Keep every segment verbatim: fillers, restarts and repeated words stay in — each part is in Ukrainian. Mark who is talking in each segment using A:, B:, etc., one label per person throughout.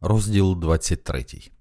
A: Розділ двадцять третій.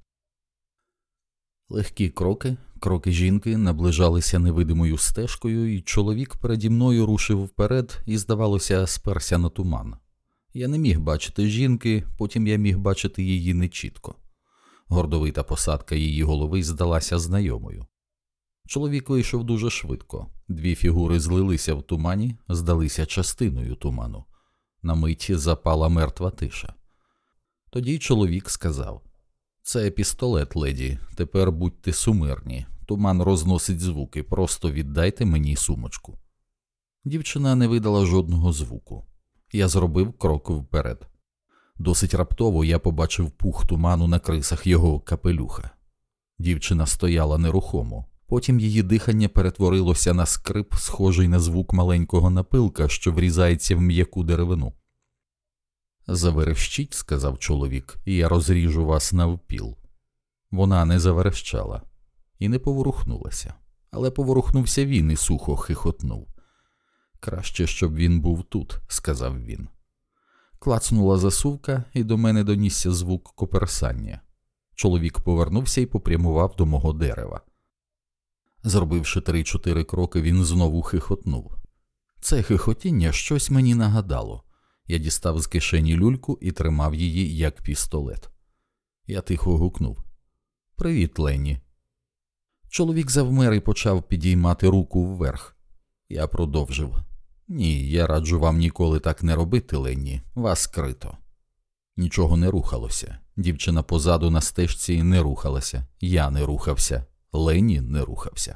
A: Легкі кроки, кроки жінки наближалися невидимою стежкою, і чоловік переді мною рушив вперед і, здавалося, сперся на туман. Я не міг бачити жінки, потім я міг бачити її нечітко. Гордовита посадка її голови здалася знайомою. Чоловік вийшов дуже швидко. Дві фігури злилися в тумані, здалися частиною туману. На мить запала мертва тиша. Тоді чоловік сказав: «Це пістолет, леді, тепер будьте сумирні, туман розносить звуки, просто віддайте мені сумочку». Дівчина не видала жодного звуку. Я зробив крок вперед. Досить раптово я побачив пух туману на крисах його капелюха. Дівчина стояла нерухомо, потім її дихання перетворилося на скрип, схожий на звук маленького напилка, що врізається в м'яку деревину. «Заверещіть», – сказав чоловік, – «і я розріжу вас навпіл». Вона не заверещала і не поворухнулася, але поворухнувся він і сухо хихотнув. «Краще, щоб він був тут», – сказав він. Клацнула засувка, і до мене донісся звук коперсання. Чоловік повернувся і попрямував до мого дерева. Зробивши три-чотири кроки, він знову хихотнув. Це хихотіння щось мені нагадало. Я дістав з кишені люльку і тримав її, як пістолет. Я тихо гукнув: «Привіт, Ленні». Чоловік завмер і почав підіймати руку вверх. Я продовжив: «Ні, я раджу вам ніколи так не робити, Ленні, вас скрито». Нічого не рухалося. Дівчина позаду на стежці не рухалася. Я не рухався. Ленні не рухався.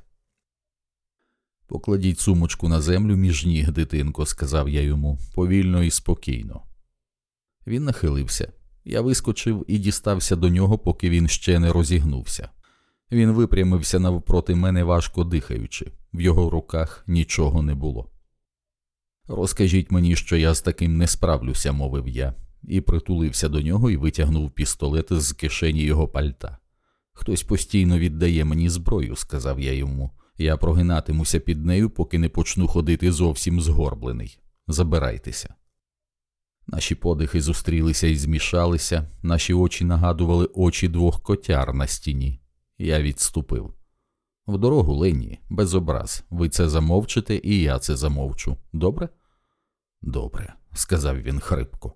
A: «Покладіть сумочку на землю між ніг, дитинко», – сказав я йому, повільно і спокійно. Він нахилився. Я вискочив і дістався до нього, поки він ще не розігнувся. Він випрямився навпроти мене, важко дихаючи. В його руках нічого не було. «Розкажіть мені, що я з таким не справлюся», – мовив я, і притулився до нього і витягнув пістолет з кишені його пальта. «Хтось постійно віддає мені зброю», – сказав я йому. «Я прогинатимуся під нею, поки не почну ходити зовсім згорблений. Забирайтеся». Наші подихи зустрілися і змішалися, наші очі нагадували очі двох котяр на стіні. Я відступив. «В дорогу, Ленні, без образ. Ви це замовчите, і я це замовчу. Добре?» «Добре», – сказав він хрипко.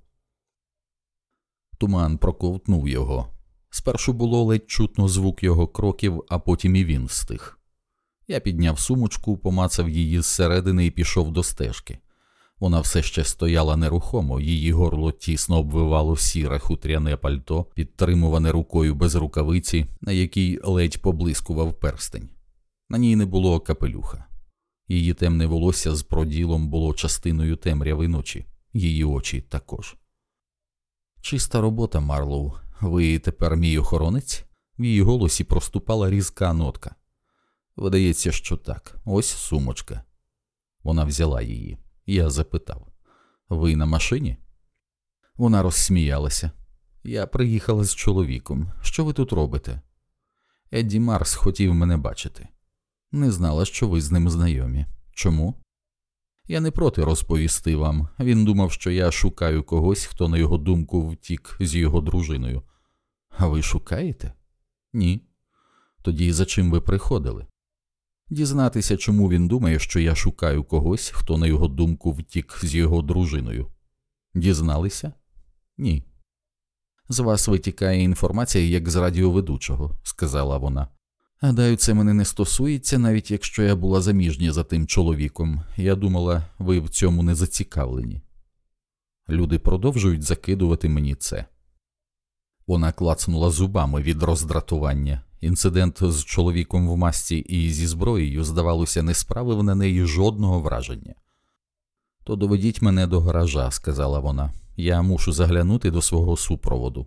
A: Туман проковтнув його. Спершу було ледь чутно звук його кроків, а потім і він стих. Я підняв сумочку, помацав її зсередини і пішов до стежки. Вона все ще стояла нерухомо, її горло тісно обвивало сіре хутряне пальто, підтримуване рукою без рукавиці, на якій ледь поблискував перстень. На ній не було капелюха. Її темне волосся з проділом було частиною темряви ночі, її очі також. «Чиста робота, Марлоу. Ви тепер мій охоронець?» В її голосі проступала різка нотка. «Видається, що так. Ось сумочка». Вона взяла її. Я запитав: «Ви на машині?» Вона розсміялася. «Я приїхала з чоловіком. Що ви тут робите?» «Едді Марс хотів мене бачити». «Не знала, що ви з ним знайомі. Чому?» «Я не проти розповісти вам. Він думав, що я шукаю когось, хто, на його думку, втік з його дружиною». «А ви шукаєте?» «Ні». «Тоді за чим ви приходили?» «Дізнатися, чому він думає, що я шукаю когось, хто, на його думку, втік з його дружиною». «Дізналися?» «Ні». «З вас витікає інформація, як з радіоведучого», – сказала вона. «Гадаю, це мене не стосується, навіть якщо я була заміжня за тим чоловіком. Я думала, ви в цьому не зацікавлені». Люди продовжують закидувати мені це. Вона клацнула зубами від роздратування. Інцидент з чоловіком в масці і зі зброєю, здавалося, не справив на неї жодного враження. «То доведіть мене до гаража», – сказала вона. «Я мушу заглянути до свого супроводу».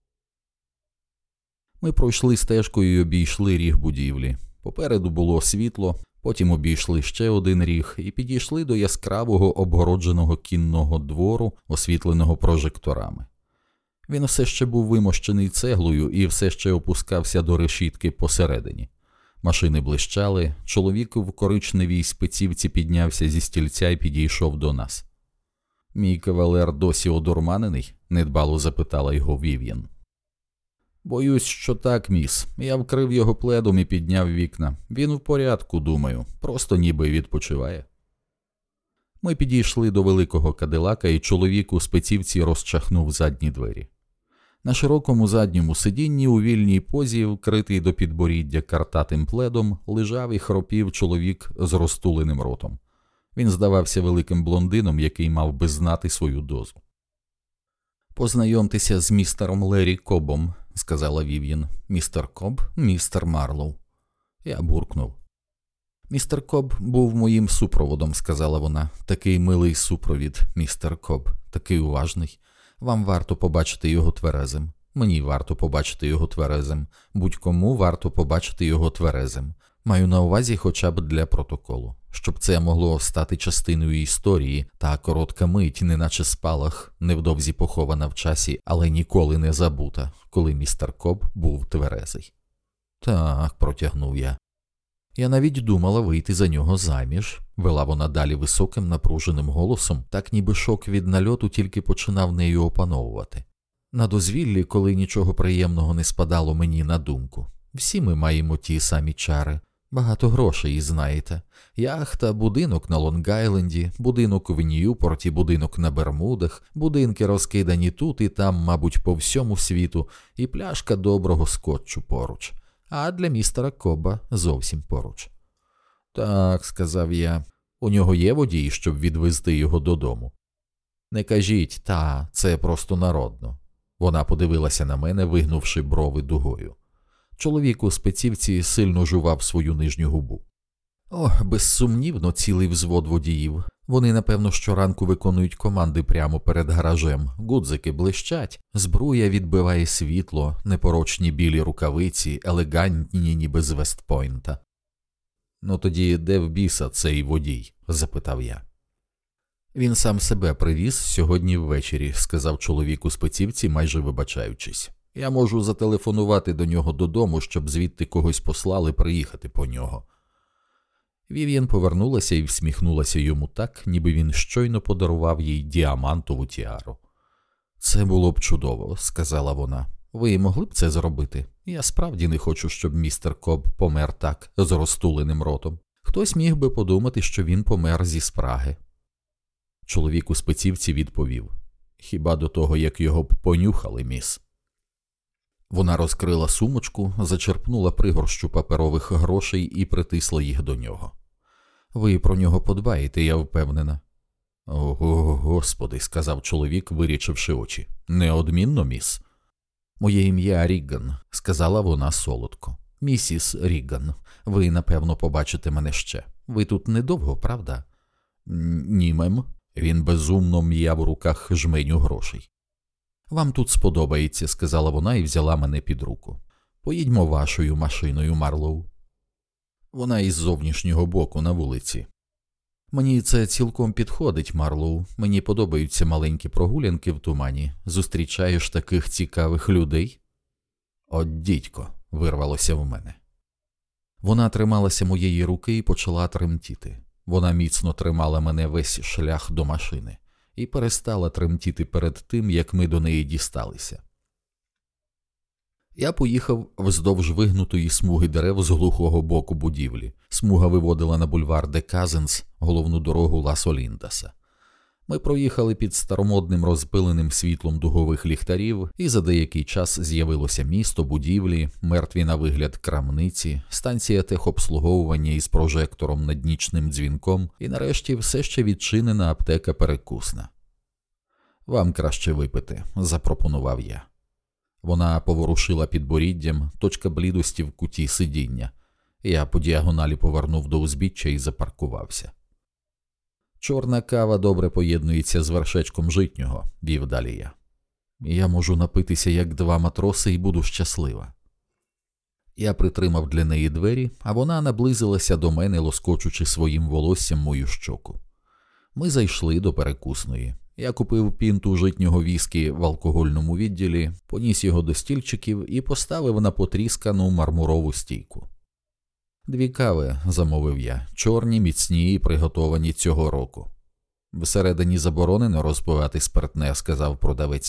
A: Ми пройшли стежкою і обійшли ріг будівлі. Попереду було світло, потім обійшли ще один ріг і підійшли до яскравого обгородженого кінного двору, освітленого прожекторами. Він все ще був вимощений цеглою і все ще опускався до решітки посередині. Машини блищали, чоловік в коричневій спецівці піднявся зі стільця і підійшов до нас. «Мій кавалер досі одурманений?» – недбало запитала його Вів'ян. Боюсь, що так, міс. Я вкрив його пледом і підняв вікна. Він в порядку, думаю, просто ніби відпочиває. Ми підійшли до великого кадилака, і чоловік у спецівці розчахнув задні двері. На широкому задньому сидінні у вільній позі, вкритий до підборіддя картатим пледом, лежав і хропів чоловік з розтуленим ротом. Він здавався великим блондином, який мав би знати свою дозу. «Познайомтеся з містером Лері Кобом», – сказала Вів'єн. «Містер Коб, містер Марлоу». Я буркнув. «Містер Коб був моїм супроводом», – сказала вона. «Такий милий супровід, містер Коб, такий уважний. Вам варто побачити його тверезим. Мені варто побачити його тверезим. Будь-кому варто побачити його тверезим. Маю на увазі хоча б для протоколу. Щоб це могло стати частиною історії, та коротка мить, неначе спалах, невдовзі похована в часі, але ніколи не забута, коли містер Коб був тверезий». «Так», – протягнув я. «Я навіть думала вийти за нього заміж», – вела вона далі високим напруженим голосом, так ніби шок від нальоту тільки починав нею опановувати. «На дозвіллі, коли нічого приємного не спадало мені на думку. Всі ми маємо ті самі чари. Багато грошей, знаєте. Яхта, будинок на Лонг-Айленді, будинок в Ньюпорті, будинок на Бермудах, будинки розкидані тут і там, мабуть, по всьому світу, і пляшка доброго скотчу поруч. А для містера Коба зовсім поруч». «Так», – сказав я, – «у нього є водій, щоб відвезти його додому». «Не кажіть, та, це просто народно». Вона подивилася на мене, вигнувши брови дугою. Чоловік у спецівці сильно жував свою нижню губу. «О, безсумнівно, цілий взвод водіїв. Вони, напевно, щоранку виконують команди прямо перед гаражем. Гудзики блищать, збруя відбиває світло, непорочні білі рукавиці, елегантні ніби з Вестпойнта». «Ну тоді де в біса цей водій?» – запитав я. «Він сам себе привіз сьогодні ввечері», – сказав чоловік у спецівці, майже вибачаючись. «Я можу зателефонувати до нього додому, щоб звідти когось послали приїхати по нього». Вів'єн повернулася і всміхнулася йому так, ніби він щойно подарував їй діамантову тіару. «Це було б чудово», – сказала вона. «Ви могли б це зробити? Я справді не хочу, щоб містер Коб помер так, з розтуленим ротом. Хтось міг би подумати, що він помер зі спраги». Чоловік у спецівці відповів. «Хіба до того, як його б понюхали, міс?» Вона розкрила сумочку, зачерпнула пригорщу паперових грошей і притисла їх до нього. «Ви про нього подбаєте, я впевнена». «Ого, господи», – сказав чоловік, вирічивши очі. «Неодмінно, міс». «Моє ім'я Ріган», – сказала вона солодко. «Місіс Ріган, ви, напевно, побачите мене ще. Ви тут недовго, правда?» «Ні, мем». Він безумно м'яв у руках жменю грошей. «Вам тут сподобається», – сказала вона і взяла мене під руку. «Поїдьмо вашою машиною, Марлоу». Вона із зовнішнього боку на вулиці. «Мені це цілком підходить, Марлоу. Мені подобаються маленькі прогулянки в тумані. Зустрічаєш таких цікавих людей?» «От дідько», – вирвалося в мене. Вона трималася моєї руки і почала тремтіти. Вона міцно тримала мене весь шлях до машини і перестала тремтіти перед тим, як ми до неї дісталися. Я поїхав вздовж вигнутої смуги дерев з глухого боку будівлі. Смуга виводила на бульвар де Казенс, головну дорогу Лас-Оліндаса. Ми проїхали під старомодним розпиленим світлом дугових ліхтарів, і за деякий час з'явилося місто, будівлі, мертві на вигляд крамниці, станція техобслуговування із прожектором над нічним дзвінком і нарешті все ще відчинена аптека перекусна. «Вам краще випити», – запропонував я. Вона поворушила підборіддям, точка блідості в куті сидіння. Я по діагоналі повернув до узбіччя і запаркувався. «Чорна кава добре поєднується з вершечком житнього», – вів далі я. «Я можу напитися, як два матроси, і буду щаслива». Я притримав для неї двері, а вона наблизилася до мене, лоскочучи своїм волоссям мою щоку. Ми зайшли до перекусної. Я купив пінту житнього віскі в алкогольному відділі, поніс його до стільчиків і поставив на потріскану мармурову стійку. «Дві кави», – замовив я, – «чорні, міцні і приготовані цього року». «Всередині заборонено розпивати спиртне», – сказав продавець.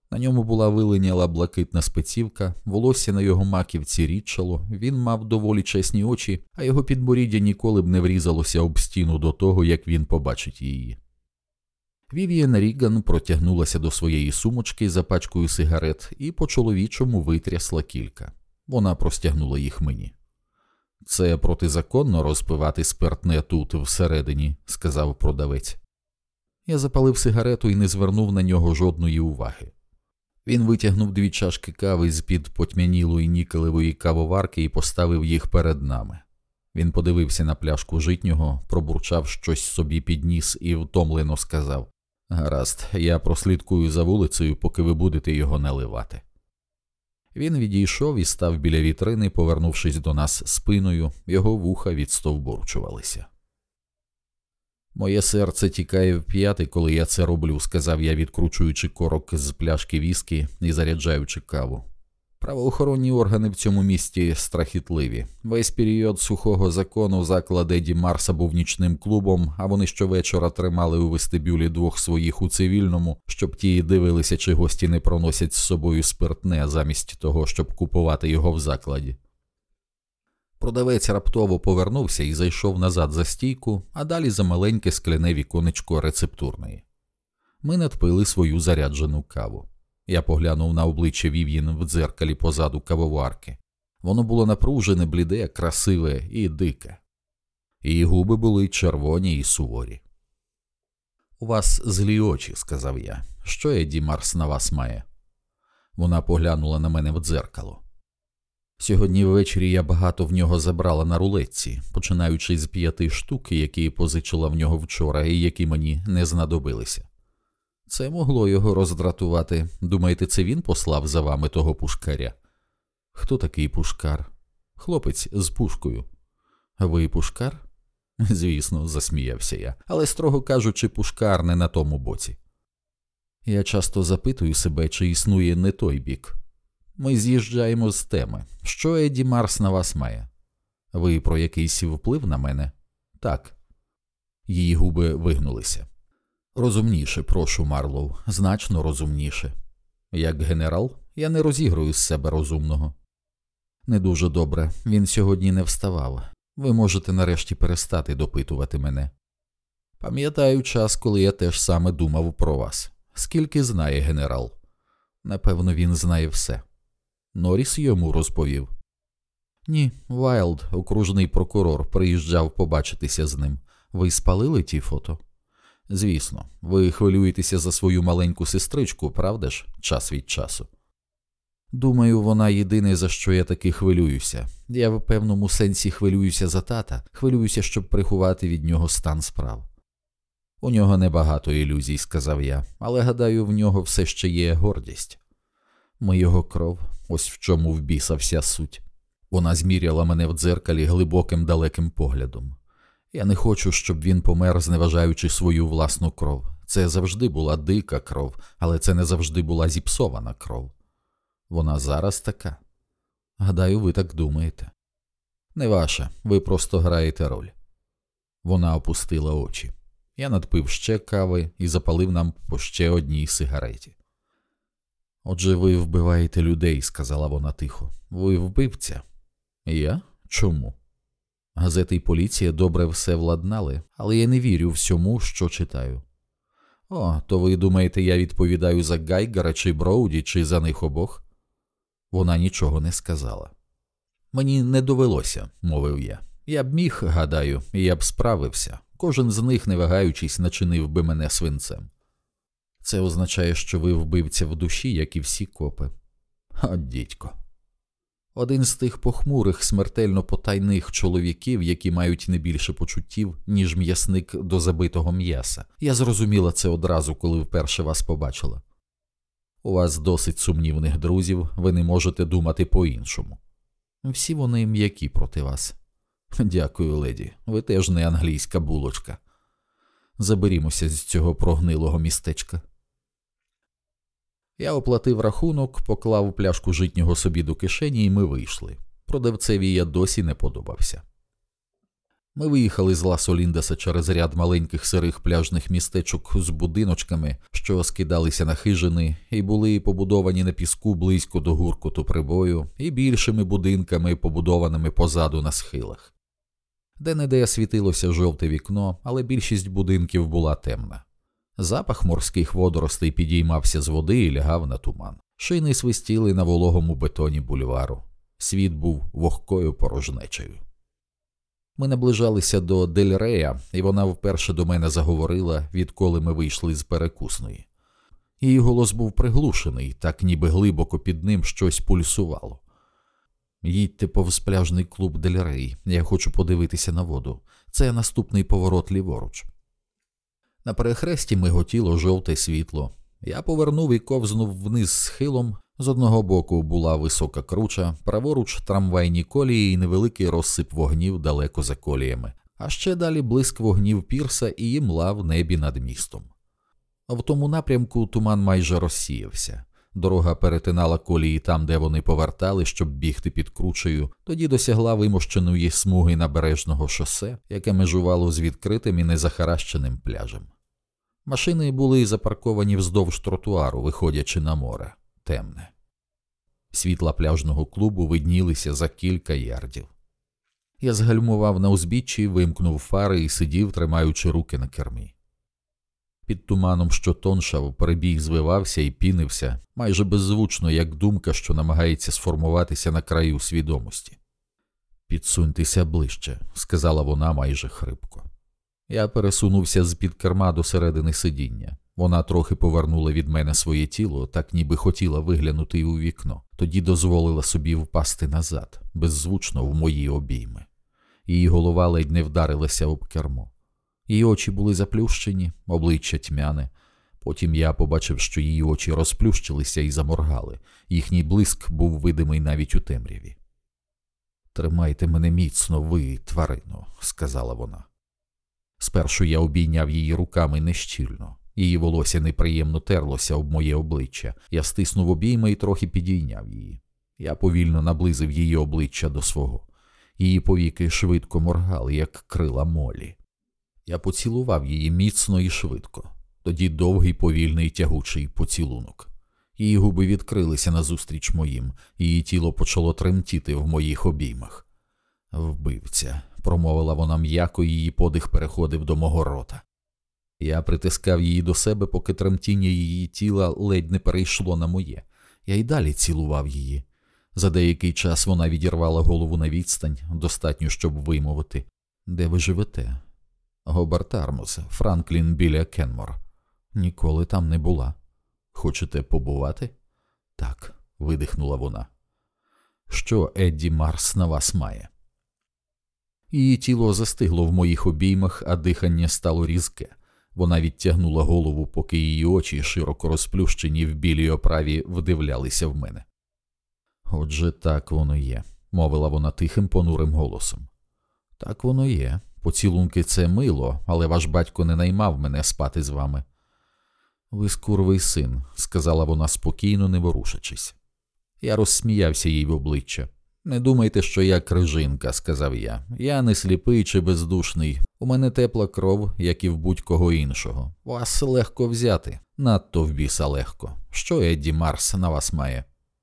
A: На ньому була вилиняла блакитна спецівка, волосся на його маківці рідчало, він мав доволі чесні очі, а його підборіддя ніколи б не врізалося об стіну до того, як він побачить її. Вів'єн Ріган протягнулася до своєї сумочки за пачкою сигарет і по-чоловічому витрясла кілька. Вона простягнула їх мені. «Це протизаконно розпивати спиртне тут, всередині», – сказав продавець. Я запалив сигарету і не звернув на нього жодної уваги. Він витягнув дві чашки кави з-під потьмянілої нікелевої кавоварки і поставив їх перед нами. Він подивився на пляшку житнього, пробурчав щось собі під ніс і втомлено сказав: «Гаразд, я прослідкую за вулицею, поки ви будете його наливати». Він відійшов і став біля вітрини, повернувшись до нас спиною, його вуха відстовбурчувалися. «Моє серце тікає в п'яти, коли я це роблю», – сказав я, відкручуючи корок з пляшки віскі і заряджаючи каву. «Правоохоронні органи в цьому місті страхітливі. Весь період сухого закону заклад Еді Марса був нічним клубом, а вони щовечора тримали у вестибюлі двох своїх у цивільному, щоб ті дивилися, чи гості не проносять з собою спиртне, замість того, щоб купувати його в закладі». Продавець раптово повернувся і зайшов назад за стійку, а далі за маленьке скляне віконечко рецептурної. Ми надпили свою заряджену каву. Я поглянув на обличчя Вів'єн в дзеркалі позаду кавоварки. Воно було напружене, бліде, красиве і дике. Її губи були червоні і суворі. «У вас злі очі», – сказав я. «Що Еді Марс на вас має?» Вона поглянула на мене в дзеркало. «Сьогодні ввечері я багато в нього забрала на рулетці, починаючи з п'яти штук, які позичила в нього вчора і які мені не знадобилися. Це могло його роздратувати. Думаєте, це він послав за вами того пушкаря?» «Хто такий пушкар?» «Хлопець з пушкою». «Ви пушкар?» «Звісно», – засміявся я, але, строго кажучи, пушкар не на тому боці. Я часто запитую себе, чи існує не той бік. Ми з'їжджаємо з теми. Що Еді Марс на вас має? Ви про якийсь вплив на мене?» «Так». Її губи вигнулися. «Розумніше, прошу, Марлоу, значно розумніше. Як генерал, я не розіграю з себе розумного». «Не дуже добре, він сьогодні не вставав. Ви можете нарешті перестати допитувати мене. Пам'ятаю час, коли я теж саме думав про вас. Скільки знає генерал?» «Напевно, він знає все». «Норріс йому розповів?» «Ні, Вайлд, окружний прокурор, приїжджав побачитися з ним. Ви спалили ті фото?» «Звісно. Ви хвилюєтеся за свою маленьку сестричку, правда ж, час від часу?» «Думаю, вона єдине, за що я таки хвилююся. Я в певному сенсі хвилююся за тата, хвилююся, щоб приховати від нього стан справ». «У нього небагато ілюзій», – сказав я, «але, гадаю, в нього все ще є гордість. Ми його кров, ось в чому в біса вся суть». Вона зміряла мене в дзеркалі глибоким далеким поглядом. «Я не хочу, щоб він помер, зневажаючи свою власну кров. Це завжди була дика кров, але це не завжди була зіпсована кров. Вона зараз така. Гадаю, ви так думаєте». «Не ваша, ви просто граєте роль». Вона опустила очі. Я надпив ще кави і запалив нам по ще одній сигареті. «Отже, ви вбиваєте людей», – сказала вона тихо. «Ви вбивця». «Я? Чому?» «Газети й поліція добре все владнали, але я не вірю всьому, що читаю». «О, то ви думаєте, я відповідаю за Гайгера чи Броуді, чи за них обох?» Вона нічого не сказала. «Мені не довелося», – мовив я. «Я б міг, гадаю, і я б справився. Кожен з них, не вагаючись, начинив би мене свинцем». «Це означає, що ви вбивця в душі, як і всі копи». «От дідько». Один з тих похмурих, смертельно потайних чоловіків, які мають не більше почуттів, ніж м'ясник до забитого м'яса. Я зрозуміла це одразу, коли вперше вас побачила. У вас досить сумнівних друзів, ви не можете думати по-іншому. Всі вони м'які проти вас». «Дякую, леді, ви теж не англійська булочка. Заберімося з цього прогнилого містечка». Я оплатив рахунок, поклав пляшку житнього собі до кишені, і ми вийшли. Продавцеві я досі не подобався. Ми виїхали з Лас-Оліндеса через ряд маленьких сирих пляжних містечок з будиночками, що скидалися на хижини, і були побудовані на піску близько до гуркоту прибою, і більшими будинками, побудованими позаду на схилах. Де-не-де світилося жовте вікно, але більшість будинків була темна. Запах морських водоростей підіймався з води і лягав на туман. Шини свистіли на вологому бетоні бульвару. Світ був вогкою порожнечею. Ми наближалися до Дель-Рея, і вона вперше до мене заговорила, відколи ми вийшли з перекусної. Її голос був приглушений, так ніби глибоко під ним щось пульсувало. «Їдьте повз пляжний клуб Дель-Рей, я хочу подивитися на воду. Це наступний поворот ліворуч». На перехресті миготіло жовте світло. Я повернув і ковзнув вниз схилом. З одного боку була висока круча, праворуч трамвайні колії і невеликий розсип вогнів далеко за коліями, а ще далі блиск вогнів пірса і імла в небі над містом. В тому напрямку туман майже розсіявся. Дорога перетинала колії там, де вони повертали, щоб бігти під кручею, тоді досягла вимощеної смуги набережного шосе, яке межувало з відкритим і незахаращеним пляжем. Машини були запарковані вздовж тротуару, виходячи на море. Темне. Світла пляжного клубу виднілися за кілька ярдів. Я згальмував на узбіччі, вимкнув фари і сидів, тримаючи руки на кермі. Під туманом, що тоншав, перебіг звивався і пінився, майже беззвучно, як думка, що намагається сформуватися на краю свідомості. «Підсуньтеся ближче», – сказала вона майже хрипко. Я пересунувся з-під керма до середини сидіння. Вона трохи повернула від мене своє тіло, так ніби хотіла виглянути у вікно, тоді дозволила собі впасти назад, беззвучно в мої обійми. Її голова ледь не вдарилася об кермо. Її очі були заплющені, обличчя тьмяне. Потім я побачив, що її очі розплющилися і заморгали. Їхній блиск був видимий навіть у темряві. «Тримайте мене міцно, ви, тварино», – сказала вона. Спершу я обійняв її руками нещільно. Її волосся неприємно терлося об моє обличчя. Я стиснув обійми і трохи підійняв її. Я повільно наблизив її обличчя до свого. Її повіки швидко моргали, як крила молі. Я поцілував її міцно і швидко. Тоді довгий, повільний, тягучий поцілунок. Її губи відкрилися назустріч моїм, її тіло почало тремтіти в моїх обіймах. «Вбивця», – промовила вона м'яко, її подих переходив до мого рота. Я притискав її до себе, поки тремтіння її тіла ледь не перейшло на моє. Я й далі цілував її. За деякий час вона відірвала голову на відстань, достатньо, щоб вимовити. «Де ви живете?» «Гобарт Армус, Франклін біля Кенмор». «Ніколи там не була». «Хочете побувати?» «Так», – видихнула вона. «Що Едді Марс на вас має?» Її тіло застигло в моїх обіймах, а дихання стало різке. Вона відтягнула голову, поки її очі, широко розплющені в білій оправі, вдивлялися в мене. «Отже, так воно є», – мовила вона тихим, понурим голосом. «Так воно є. Поцілунки – це мило, але ваш батько не наймав мене спати з вами». «Ви скурвий син», – сказала вона спокійно, не ворушачись. Я розсміявся їй в обличчя. «Не думайте, що я крижинка», – сказав я. «Я не сліпий чи бездушний. У мене тепла кров, як і в будь-кого іншого. Вас легко взяти. Надто в біса легко. Що Едді Марс на вас має?»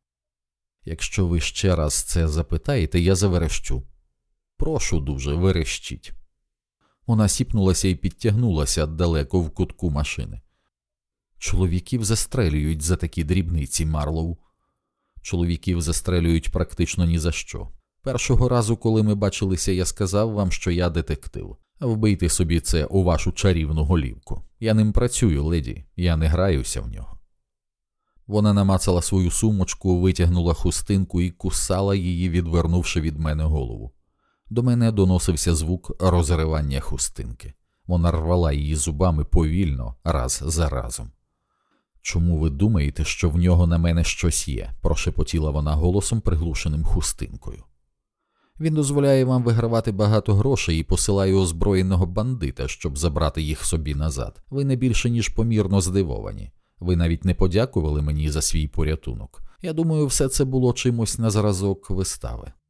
A: «Якщо ви ще раз це запитаєте, я заверещу». «Прошу дуже, верещіть». Вона сіпнулася і підтягнулася далеко в кутку машини. «Чоловіків застрелюють за такі дрібниці, Марлоу». «Чоловіків застрелюють практично ні за що. Першого разу, коли ми бачилися, я сказав вам, що я детектив. Вбийте собі це у вашу чарівну голівку. Я ним працюю, леді, я не граюся в нього». Вона намацала свою сумочку, витягнула хустинку і кусала її, відвернувши від мене голову. До мене доносився звук розривання хустинки. Вона рвала її зубами повільно, раз за разом. «Чому ви думаєте, що в нього на мене щось є?» – прошепотіла вона голосом, приглушеним хустинкою. «Він дозволяє вам вигравати багато грошей і посилає озброєного бандита, щоб забрати їх собі назад. Ви не більше, ніж помірно здивовані. Ви навіть не подякували мені за свій порятунок. Я думаю, все це було чимось на зразок вистави».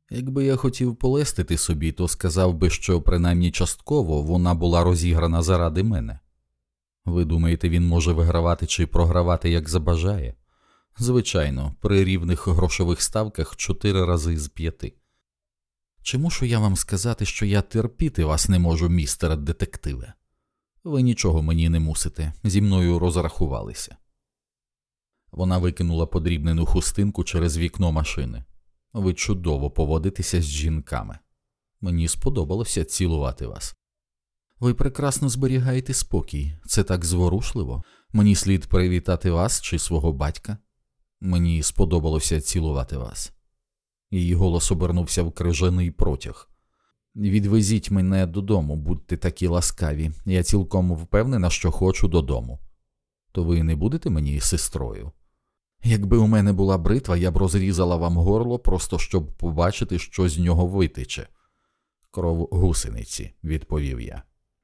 A: Якби я хотів полестити собі, то сказав би, що принаймні частково вона була розіграна заради мене. Ви думаєте, він може вигравати чи програвати, як забажає? Звичайно, при рівних грошових ставках чотири рази з п'яти. Чи мушу я вам сказати, що я терпіти вас не можу, містере детективе? Ви нічого мені не мусите, зі мною розрахувалися. Вона викинула подрібнену хустинку через вікно машини. Ви чудово поводитеся з жінками. Мені сподобалося цілувати вас. Ви прекрасно зберігаєте спокій, це так зворушливо. Мені слід привітати вас чи свого батька. Мені сподобалося цілувати вас. Її голос обернувся в крижаний протяг. Відвезіть мене додому, будьте такі ласкаві. Я цілком впевнена, що хочу додому. То ви не будете мені сестрою? Якби у мене була бритва, я б розрізала вам горло, просто щоб побачити, що з нього витече. Кров гусениці, відповів я.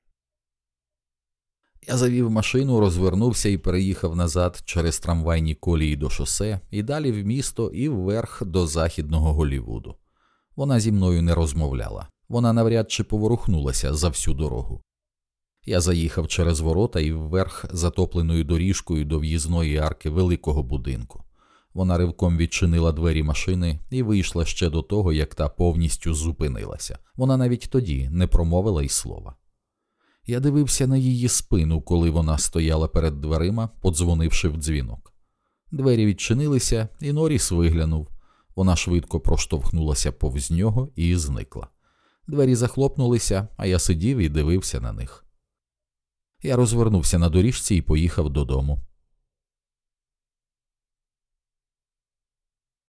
A: Я завів машину, розвернувся і переїхав назад через трамвайні колії до шосе, і далі в місто, і вверх до західного Голлівуду. Вона зі мною не розмовляла. Вона навряд чи поворухнулася за всю дорогу. Я заїхав через ворота і вверх затопленою доріжкою до в'їзної арки великого будинку. Вона ривком відчинила двері машини і вийшла ще до того, як та повністю зупинилася. Вона навіть тоді не промовила й слова. Я дивився на її спину, коли вона стояла перед дверима, подзвонивши в дзвінок. Двері відчинилися, і Норріс виглянув. Вона швидко проштовхнулася повз нього і зникла. Двері захлопнулися, а я сидів і дивився на них. Я розвернувся на доріжці і поїхав додому.